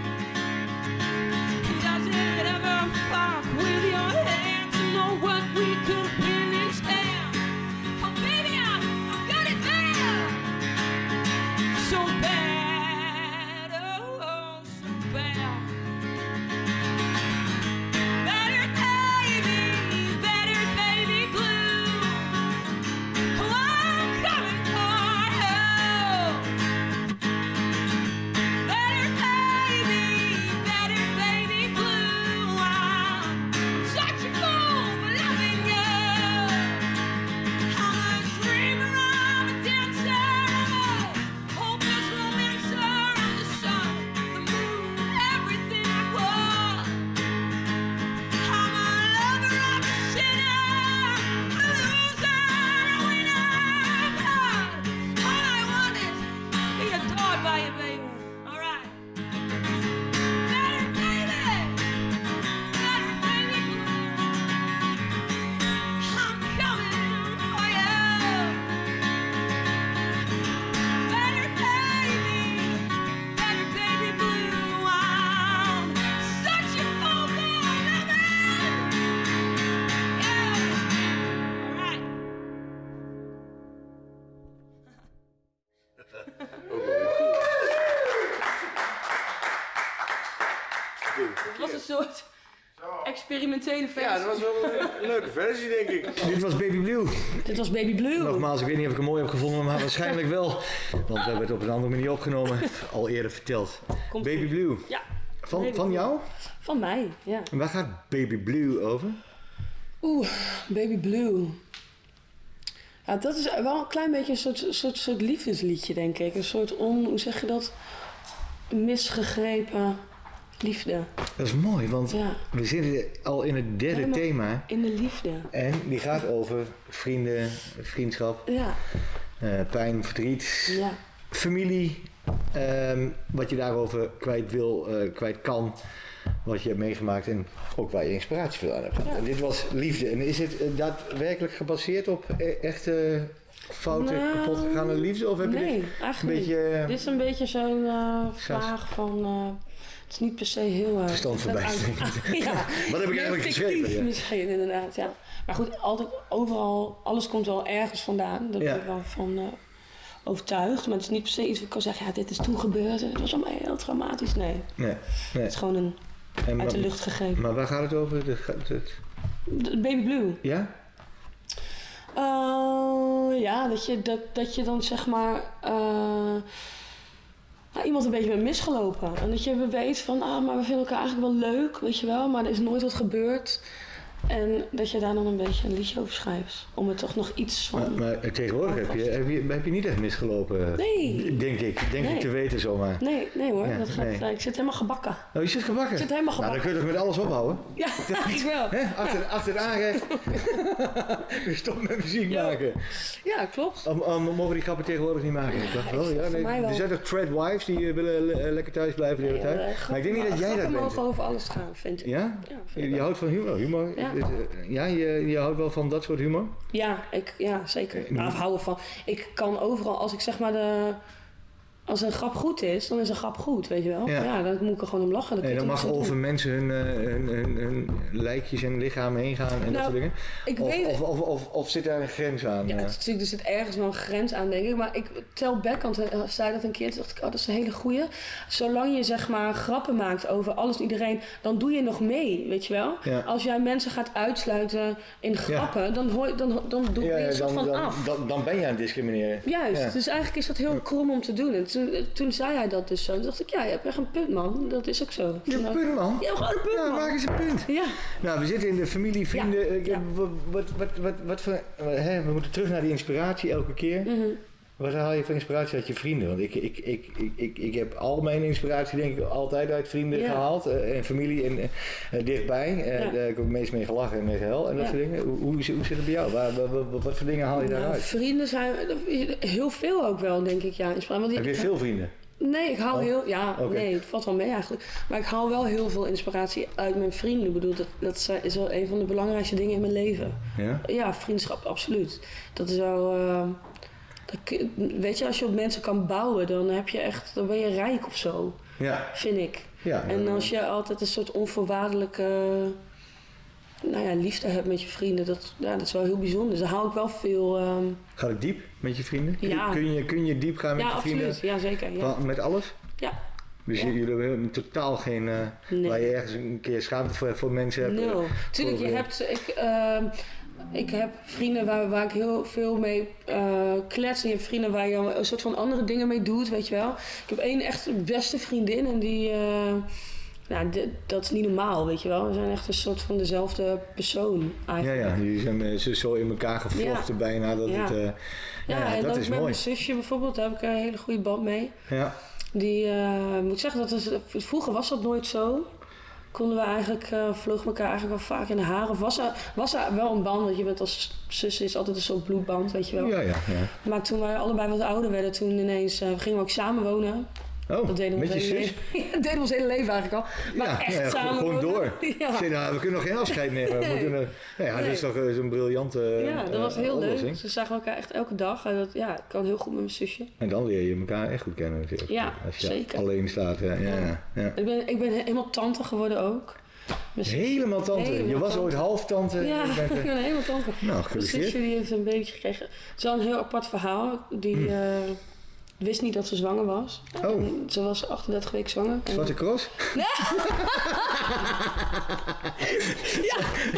And does it ever fuck with your head to know what we could have been instead? Oh baby, I, I've got it there. So bad, oh so bad. Better baby, better baby blue. Oh, I'm coming for you. Better baby, better baby blue. I'm such a fool for loving you. I'm a dreamer, I'm a dancer, I'm a hopeless romancer. I'm the sun, the moon, everything I want. I'm a lover, I'm a sinner, a loser, a winner. All I want is to be adored by you, baby. All right. Better baby, better baby blue. I'm coming for you. Better baby, better baby blue. I'm such a fool for loving. Yeah. All right. Het was een soort experimentele versie. Ja, dat was wel een leuke versie, denk ik. Dit was Baby Blue. Dit was Baby Blue. Nogmaals, ik weet niet of ik hem mooi heb gevonden, maar waarschijnlijk wel. Want we hebben het op een andere manier opgenomen. Al eerder verteld. Komt Baby goed. Blue. Ja. Van, Baby van Blue. jou? Van mij, ja. En waar gaat Baby Blue over? Oeh, Baby Blue. Ja, dat is wel een klein beetje een soort, soort, soort liefdesliedje, denk ik. Een soort on, hoe zeg je dat? Misgegrepen liefde. Dat is mooi, want Ja. we zitten al in het derde Helemaal thema. In de liefde. En die gaat over vrienden, vriendschap, Ja, uh, pijn, verdriet, ja. familie. Um, wat je daarover kwijt wil, uh, kwijt kan. Wat je hebt meegemaakt en ook waar je inspiratie voor aan hebt gehad. Ja. En dit was liefde. En is het uh, daadwerkelijk gebaseerd op e- echte foute, Nou, kapot gegaane liefde? Of heb je Nee, dit eigenlijk een beetje... niet. Dit is een beetje zo'n uh, vraag van... Uh, is niet per se heel... Uh, Verstandverbijstering. Ja, wat heb ik eigenlijk geschreven? Ja. Misschien, inderdaad, ja. Maar goed, altijd, overal, alles komt wel ergens vandaan. Daar ben ja. ik wel van uh, overtuigd. Maar het is niet per se iets wat ik kan zeggen, ja, dit is toen gebeurd. Het was allemaal heel traumatisch. Nee. nee, nee. Het is gewoon een en uit maar, de lucht gegrepen. Maar waar gaat het over? De, het... de Baby Blue. Ja? Uh, ja, dat je, dat, dat je dan zeg maar... Uh, Nou, iemand een beetje bent misgelopen. En dat je weet van, ah, maar we vinden elkaar eigenlijk wel leuk, weet je wel. Maar er is nooit wat gebeurd. En dat je daar dan een beetje een liedje over schrijft. Om er toch nog iets van... Maar, maar tegenwoordig heb je, heb, je, heb je niet echt misgelopen. Nee. Denk ik. Denk nee. ik te weten zomaar. Nee, nee hoor. Ja, dat gaat, nee. Ik zit helemaal gebakken. Oh, je zit gebakken? Ik zit helemaal gebakken. Nou, dan kun je toch met alles ophouden? Ja, eigenlijk wel. Hè? Achter, achter het aanrecht. Stop met muziek ja. maken. Ja, klopt. Um, um, mogen die grappen tegenwoordig niet maken? Ik dacht wel, ja. Nee, wel. Er zijn toch treadwives die uh, willen le- lekker thuis blijven de hele nee, tijd? Uh, maar ik denk niet dat jij dat bent. Grappen mogen over alles gaan, vind ik. Ja? Ja, vind je, je houdt van humor? humor? Ja. Ja, je, je houdt wel van dat soort humor? Ja, ik, ja zeker. Nou, of houden van. Ik kan overal, als ik zeg maar de... Als een grap goed is, dan is een grap goed, weet je wel. Ja, ja dan moet ik er gewoon om lachen. Dan, nee, dan mag over doen. Mensen hun, uh, hun, hun, hun lijkjes en lichamen heen gaan en nou, dat soort dingen. Ik of, weet of, of, of, of zit daar een grens aan? Ja, het, er zit ergens wel een grens aan, denk ik. Maar ik, Tel Beckhand zei dat een keer. Toen dacht ik, oh, dat is een hele goeie. Zolang je zeg maar grappen maakt over alles en iedereen, dan doe je nog mee, weet je wel. Ja. Als jij mensen gaat uitsluiten in grappen, ja. dan, hoor, dan, dan doe je ja, een soort dan, van dan, af. Dan, dan ben je aan het discrimineren. Juist, ja. dus eigenlijk is dat heel krom om te doen. En toen, toen zei hij dat dus zo. Toen dacht ik, ja, je hebt echt een punt, man. Dat is ook zo. Je hebt een punt, man? Ja, gewoon een punt, ja, man. maak eens een punt. Ja. Nou, we zitten in de familie, vrienden. Ja. Ja. Wat, wat, wat, wat, wat voor... Hè, we moeten terug naar die inspiratie elke keer. Mm-hmm. Wat haal je van inspiratie uit je vrienden? Want ik, ik, ik, ik, ik, ik heb al mijn inspiratie denk ik altijd uit vrienden ja. gehaald. Uh, en familie en uh, dichtbij. Uh, ja. Daar heb ik ook het meest mee gelachen en mee gehuild en dat ja. soort dingen. Hoe, hoe, hoe zit het bij jou? Waar, wat, wat, wat voor dingen haal je nou, daaruit? Vrienden zijn heel veel ook wel, denk ik. Ja. Want die, heb je veel vrienden? Nee, ik haal oh. heel... Ja, okay. nee, het valt wel mee eigenlijk. Maar ik haal wel heel veel inspiratie uit mijn vrienden. Ik bedoel, dat, dat is wel een van de belangrijkste dingen in mijn leven. Ja? Ja, vriendschap, absoluut. Dat is wel... Uh, dat, weet je, als je op mensen kan bouwen, dan heb je echt... Dan ben je rijk of zo. Ja. Vind ik. Ja, en ja, als je altijd een soort onvoorwaardelijke... Nou ja, liefde hebt met je vrienden, dat, ja, dat is wel heel bijzonder. Dus daar hou ik wel veel... Um... Gaat het diep met je vrienden? Ja. Kun je, kun je diep gaan met ja, je absoluut. vrienden? Ja, zeker. Ja. Met alles? Ja. Dus ja. jullie hebben totaal geen... Uh, nee. Waar je ergens een keer schaamte voor, voor mensen hebt? No. Tuurlijk, je hebt... Ik, uh, ik heb vrienden waar, waar ik heel veel mee uh, klets. En je hebt vrienden waar je een soort van andere dingen mee doet, weet je wel. Ik heb één echt beste vriendin en die... Uh, Nou, d- dat is niet normaal, weet je wel. We zijn echt een soort van dezelfde persoon eigenlijk. Ja, ja, jullie zijn uh, zo in elkaar gevlochten ja. bijna. Dat ja. het, uh, ja, ja, en dat ook is met mooi. Mijn zusje bijvoorbeeld, daar heb ik een hele goede band mee. Ja. Die, uh, moet zeggen, dat is, vroeger was dat nooit zo. Konden we eigenlijk, uh, vlogen elkaar eigenlijk wel vaak in de haren. Of was er, was er wel een band, want je bent als zus is altijd een soort bloedband, weet je wel. Ja, ja, ja. Maar toen wij allebei wat ouder werden, toen ineens uh, gingen we ook samen wonen. Oh, dat deden we met je zus? Leven. Ja, dat deden we ons hele leven eigenlijk al. Maar ja, echt ja, samen gewoon wonen. door. Ja. Zeg, nou, we kunnen nog geen afscheid nemen. We Nee. moeten, uh, ja, ja, Nee. dat is toch uh, zo'n briljante uh, Ja, dat was heel oplossing. leuk. Ze zagen elkaar echt elke dag. En dat, ja, ik kan heel goed met mijn zusje. En dan leer je elkaar echt goed kennen natuurlijk. Ja, als je zeker. alleen staat. Ja, ja, ja. Ja. Ik, ben, ik ben helemaal tante geworden ook. Helemaal tante? Helemaal je was tante. ooit half tante? Ja, ik ben, ik ben helemaal tante. Nou, Mijn gefeliciteerd. zusje die heeft een babytje gekregen. Het is wel een heel apart verhaal. Die hmm. uh, wist niet dat ze zwanger was. Oh. En ze was achtendertig weken zwanger. Zwarte cross? Nee. Ja.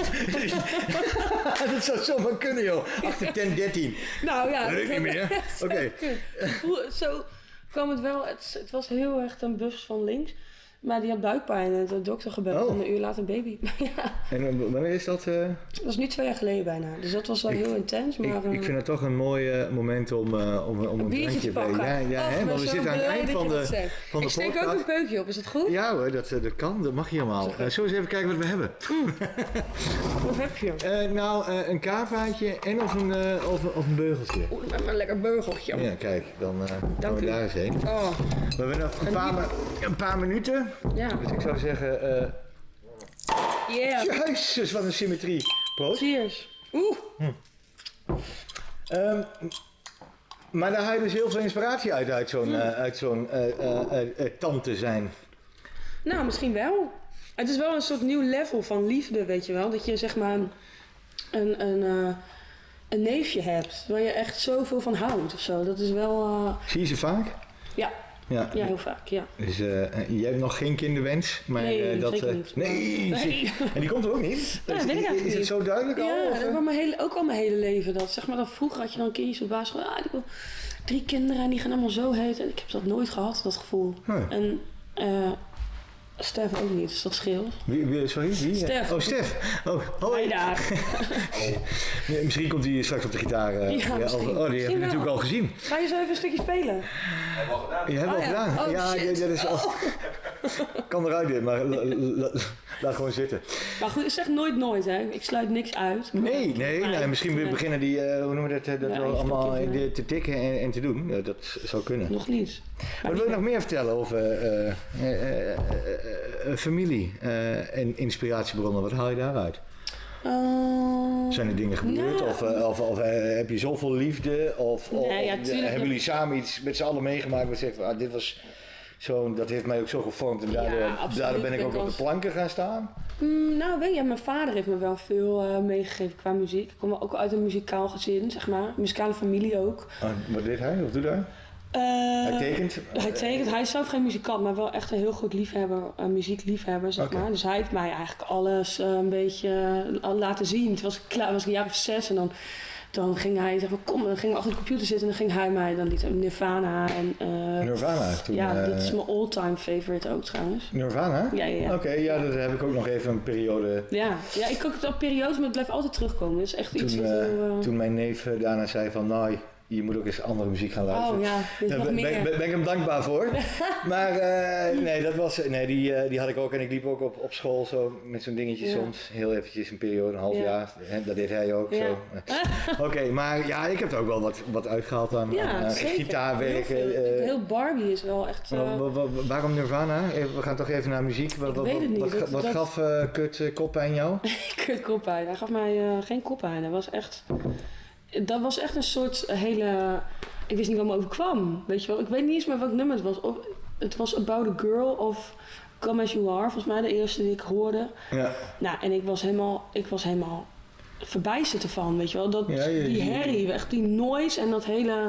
Dat zou zomaar kunnen, joh. achter tien, dertien. Nou ja. Dat weet ik niet meer. Oké. Okay. Zo kwam het wel. Het, het was heel erg een bus van links. Maar die had buikpijn en de dokter gebeld oh. en een uur later een baby. Ja. En wanneer is dat? Uh... Dat was nu twee jaar geleden bijna. Dus dat was wel ik, heel intens. Maar, ik, ik vind het toch een mooi uh, moment om, uh, om, om een, een biertje te pakken. Ja, ja, hè, want we zitten aan het eind van de, van de podcast. Ik steek ook een peukje op, is dat goed? Ja hoor, dat, dat kan. Dat mag je allemaal. Uh, zullen we eens even kijken wat we hebben? Mm. Wat heb je? Uh, nou, uh, een kavaatje en of een, uh, of, of een beugeltje. Oeh, een lekker beugeltje. Ja, kijk, dan uh, gaan we u. daar eens heen. Oh. We hebben nog een, paar, ma- een paar minuten. Ja. Dus ik zou zeggen... Uh, yeah. Jezus, wat een symmetrie. Proost. Cheers. Oeh. Hm. Um, maar daar haal je dus heel veel inspiratie uit, uit zo'n, mm. uh, uit zo'n uh, uh, uh, uh, tante zijn. Nou, misschien wel. Het is wel een soort nieuw level van liefde, weet je wel. Dat je zeg maar een, een, een, uh, een neefje hebt waar je echt zoveel van houdt of zo. Dat is wel... Uh... Zie je ze vaak? Ja. Ja. ja, heel vaak, ja. Dus uh, jij hebt nog geen kinderwens? Maar, nee, uh, dat, zeker uh, niet. Nee, nee. En die komt er ook niet? Ja, is, weet ik is, is het zo duidelijk al? Ja, of? dat was mijn hele, ook al mijn hele leven. Dat, zeg maar, dat vroeger had je dan kindjes op basisschool. Ah, ik wil drie kinderen en die gaan allemaal zo heet. En ik heb dat nooit gehad, dat gevoel. Oh. En uh, Stef ook niet, dus dat scheelt. Wie, wie, sorry, wie? Stef. Oh, Stef. Oh, hoi. Hi daar. Nee, misschien komt hij straks op de gitaar. Uh, ja, ja, of, oh, die heb je natuurlijk al gezien. Ga je zo even een stukje spelen? Heb je al gedaan? Je hebt oh, al ja. gedaan. Oh, ja, shit. ja, dat is al... Oh. Kan eruit dit, maar la, la, laat gewoon zitten. Maar goed, ik zeg nooit nooit, hè. Ik sluit niks uit. Nee, nee, maar nee ik- misschien nee. beginnen die, uh, hoe noemen we dat, uh, dat Ja, wel even allemaal kijken, uh, te tikken en, en te doen. Ja, dat zou kunnen. Nog niet. Wat wil je nog meer vertellen over uh, uh, uh, uh, familie uh, en inspiratiebronnen? Wat haal je daaruit? Uh, Zijn er dingen gebeurd? nou, Of, uh, of, of uh, heb je zoveel liefde? Of, of Nee, ja, of, tuurlijk. hebben jullie samen iets met z'n allen meegemaakt? Waar je zegt, ah, dit was zo, dat heeft mij ook zo gevormd. En daardoor, Ja, absoluut. daardoor ben ik Ben ook ik op de als- planken gaan staan. Mm, nou, weet je, mijn vader heeft me wel veel uh, meegegeven qua muziek. Ik kom wel ook uit een muzikaal gezin, zeg maar. Een muzikale familie ook. Oh, wat deed hij? Of doet hij? Uh, Hij tekent? Hij tekent. Hij is zelf geen muzikant, maar wel echt een heel goed liefhebber, uh, muziekliefhebber, zeg Oké. maar. Dus hij heeft mij eigenlijk alles uh, een beetje uh, al laten zien. Toen was ik klaar, was ik een jaar of zes en dan, dan ging hij, zeg maar, kom, dan ging ik achter de computer zitten en dan ging hij mij, dan liet hij Nirvana en... Uh, Nirvana toen? ja, uh, dat is mijn all-time favorite ook trouwens. Nirvana? Ja, ja, ja. Oké, ja, dat heb ik ook nog even een periode. Ja, ja ik ook op periodes, maar het blijft altijd terugkomen. Dat is echt iets Toen, wat uh, heel... Uh... toen mijn neef uh, daarna zei van, nou, je moet ook eens andere muziek gaan luisteren. Oh ja, dit is Daar nog ben, meer. ben, ben ik hem dankbaar voor. Maar uh, nee, dat was, nee die, uh, die had ik ook en ik liep ook op, op school zo met zo'n dingetje Ja. soms. Heel eventjes een periode, een half Ja. jaar. Hè, dat deed hij ook Ja. zo. Oké, okay, maar ja, ik heb er ook wel wat, wat uitgehaald aan, Ja, aan uh, zeker. gitaarwerken. Heel, veel. Uh, heel Barbie is wel echt... Uh... wa- wa- wa- waarom Nirvana? We gaan toch even naar muziek. Wat, Ik wat, weet het niet. wat, Dat- wat dat- gaf uh, Kurt uh, koppijn jou? Kurt koppijn. Hij gaf mij uh, geen koppijn. Dat was echt... Dat was echt een soort hele... Ik wist niet wat me overkwam. Weet je wel? Ik weet niet eens meer welk nummer het was. Of, het was About a Girl of Come As You Are. Volgens mij de eerste die ik hoorde. Ja. Nou, en ik was helemaal... Ik was helemaal verbijsterd ervan, weet je wel. Dat, Ja, je- die je- herrie, echt die noise en dat hele...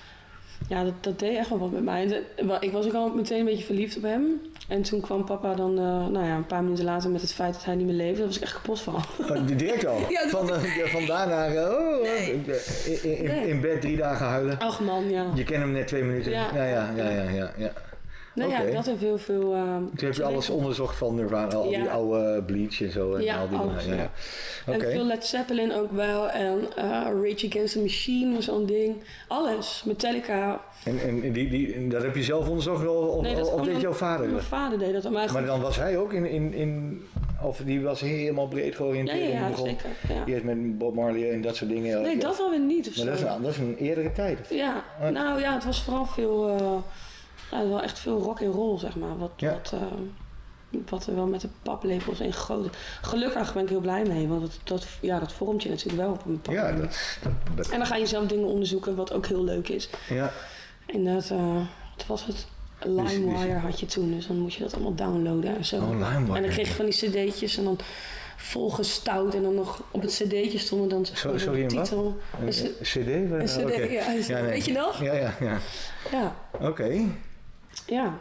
Ja, dat, dat deed echt wel wat met mij. En de- Ik was ook al meteen een beetje verliefd op hem. En toen kwam papa dan, uh, nou ja, een paar minuten later met het feit dat hij niet meer leefde. Daar was ik echt kapot van. Oh, direct al? Ja, dat- van, uh, vandaar naar, uh, oh, Nee. in, in, Nee. in bed drie dagen huilen. Ach man, ja. Je kent hem net twee minuten. Ja. Ja, ja, ja, ja, ja. ja. Nou Oké. ja, dat heeft heel veel... Uh, Toen heb je alles onderzocht van Nirvana, al Ja. die oude Bleach en zo. En Ja, al die alles, dingen. Ja, ja. ja. Oké. En veel Led Zeppelin ook wel. En uh, Rage Against the Machine was zo'n ding. Alles. Metallica. En, en die, die, dat heb je zelf onderzocht of, of, Nee, dat of kwam deed dan- jouw vader? Mijn vader deed dat aan mij. Maar dan was hij ook in, in, in of die was helemaal breed Ja, georiënteerd. ja, en ja, begon zeker. Ja. Eerst met Bob Marley en dat soort dingen. Nee, dat alweer niet of Maar zo. dat is, een, dat is een eerdere tijd. Ja, Oh. nou ja, het was vooral veel... Uh, ja, wel echt veel rock en roll, zeg maar. Wat, Ja. wat, uh, wat er wel met de paplepels in gegoten. Gelukkig ben ik heel blij mee, want dat, dat, ja, dat vormt je natuurlijk wel op een bepaalde Ja, manier. dat, dat, dat- En dan ga je zelf dingen onderzoeken, wat ook heel leuk is. ja. En dat, uh, dat was het. LimeWire had je toen, dus dan moest je dat allemaal downloaden en zo. Oh, LimeWire. En dan kreeg je van die cd'tjes en dan volgestout en dan nog op het cd'tje stonden dan zeg Zo- maar, sorry, de een wat? titel. Een, Een, c- een cd? een cd, Oké. ja, een cd. Weet je nog? Ja, ja, ja. Ja, Oké. ja.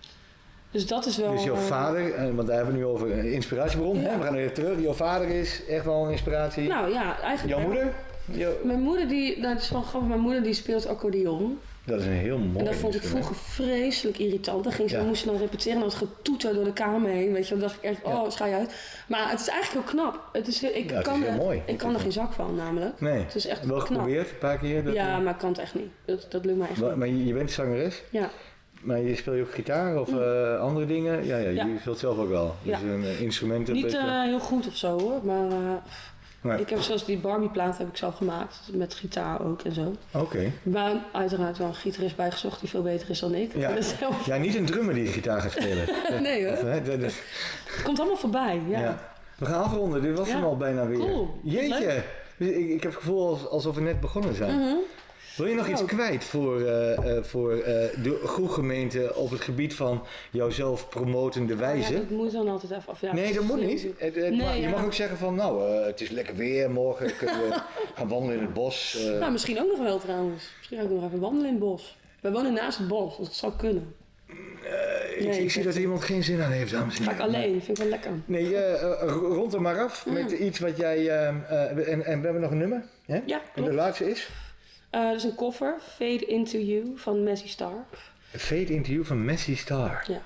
Dus dat is wel... Dus jouw uh, vader, eh, want daar hebben we nu over een inspiratiebron. Ja. Hè? We gaan even terug. Jouw vader is echt wel een inspiratie. Nou ja, eigenlijk Jouw wel. moeder? Jouw- Mijn moeder, die, nou, dat is wel grappig, mijn moeder die speelt accordeon. Dat is een heel mooi En dat vond ik instrument. vroeger vreselijk irritant. Dan ging ze, Ja. dan moest ze dan repeteren en dan was het getoeter door de kamer heen. Weet je, dan dacht ik echt, oh, schij uit. Maar het is eigenlijk heel knap. Het is, ik Ja, het kan is heel er, mooi. Ik kan er geen zak van, namelijk. Nee. Het is echt wel knap. geprobeerd, een paar keer. Dat Ja, maar ik kan het echt niet. Dat, dat lukt mij echt maar, niet. maar je, je bent zangeres, Ja. maar je speelt je ook gitaar of uh, andere dingen? Ja, ja, Ja. je speelt zelf ook wel. Dus Ja. een uh, instrument. Niet beetje- uh, heel goed of zo hoor, maar uh, Nee. ik heb zelfs die Barbie-plaat heb ik zelf gemaakt. Met gitaar ook en zo. Oké. Maar uiteraard wel een gitarist bijgezocht die veel beter is dan ik. Ja. Dat is heel- Ja, niet een drummer die gitaar gaat spelen. Nee Of, hoor, hè, dat is- het komt allemaal voorbij. Ja. ja. We gaan afronden, dit was Ja. hem al bijna weer. Cool. Jeetje, ik, ik heb het gevoel als- alsof we net begonnen zijn. Mhm. Wil je nog iets Ook. kwijt voor, uh, uh, voor uh, de groeggemeente op het gebied van jouzelf promotende wijze? Ja, dat moet dan altijd even af. Ja, nee, dat moet niet. Het, het, Nee, maar je ja. mag ook zeggen van, nou, uh, het is lekker weer, morgen kunnen we gaan wandelen in het bos. Uh. Nou, misschien ook nog wel trouwens. Misschien ga ik nog even wandelen in het bos. We wonen naast het bos, dus dat zou kunnen. Uh, ik, Nee, ik zie dat er iemand geen zin aan heeft, dames en Ga heren. ik alleen, vind ik wel lekker. Nee, uh, uh, rond er maar af met Mm. iets wat jij... Uh, uh, en, en we hebben nog een nummer. Hè? Ja, En klopt. de laatste is? Uh, dat is een cover, Fade Into You van Messi Star. Fade Into You van Messi Star. Ja.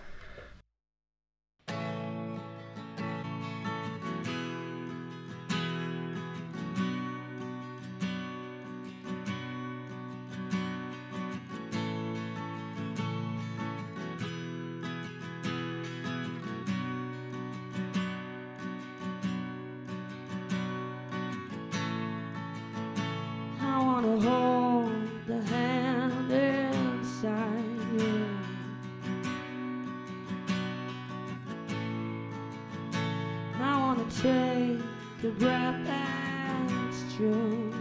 I wanna hold the hand inside you. I wanna take the breath that's true.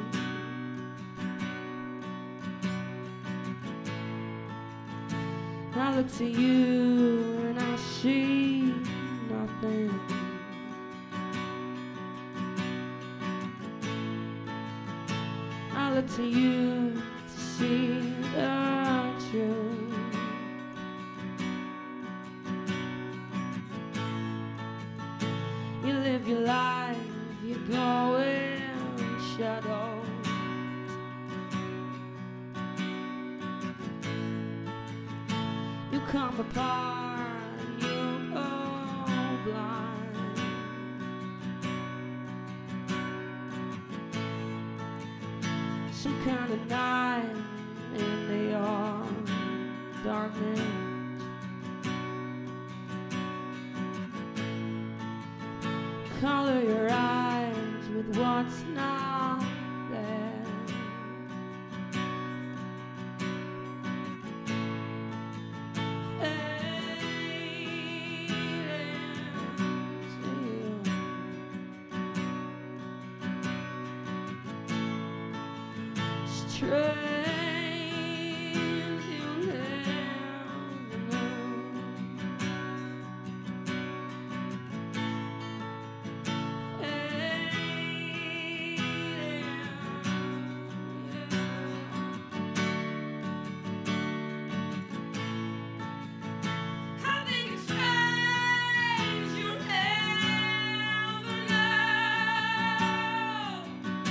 I look to you and I see nothing. I look to you to see the truth. You live your life, you go in shadows. You come apart, you go blind. Some kind of night in your darkness. Color your eyes with what's not there. Strange, you never know. I think it's strange, you never know.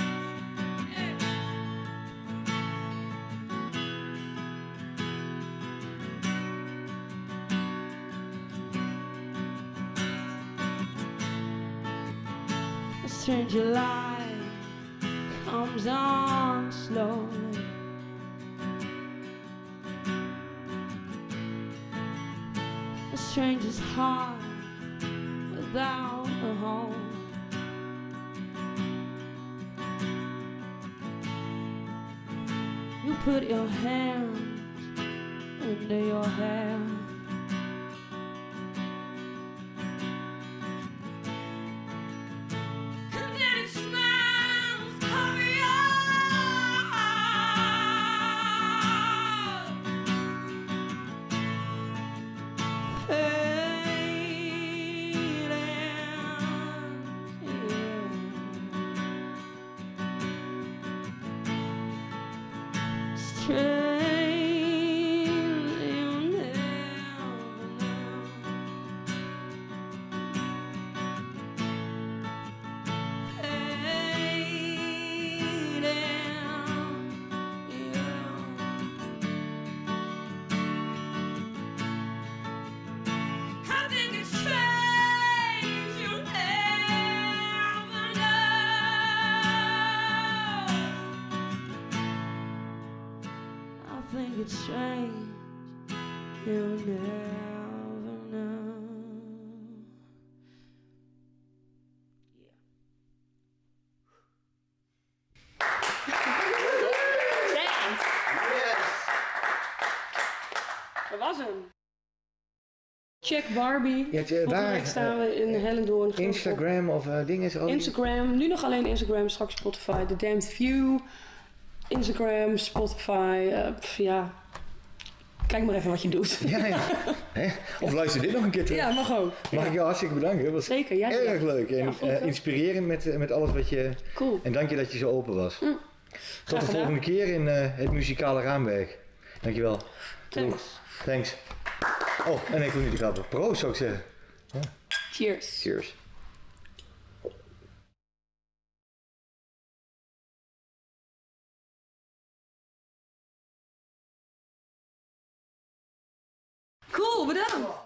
A stranger light comes on slowly. A stranger's heart without a home. You put your hands into your hair. And then it smells of I think it's strange you never know. I think it's strange you never know. Dat was hem. Check Barbie. Ja, tje- Volgende waar, week staan eh, we in Hellendoorn. Instagram of uh, dingen? Is al die- Instagram. Nu nog alleen Instagram, straks Spotify. The Damned View. Instagram, Spotify, uh, pff, ja. Kijk maar even wat je doet. Ja, ja. Hè? Of luister dit nog een keer terug. Ja, mag ook. Mag ja. ik jou hartstikke bedanken. Dat was Zeker, jij. erg leuk en ja, uh, inspirerend met, met alles wat je... Cool. En dank je dat je zo open was. Mm. Tot de gedaan. volgende keer in uh, het muzikale raamwerk. Dankjewel. Thanks. Thanks. Oh, en ik wil niet de grappen. Proost zou ik zeggen. Ja. Cheers. Cheers. Cool, bedankt.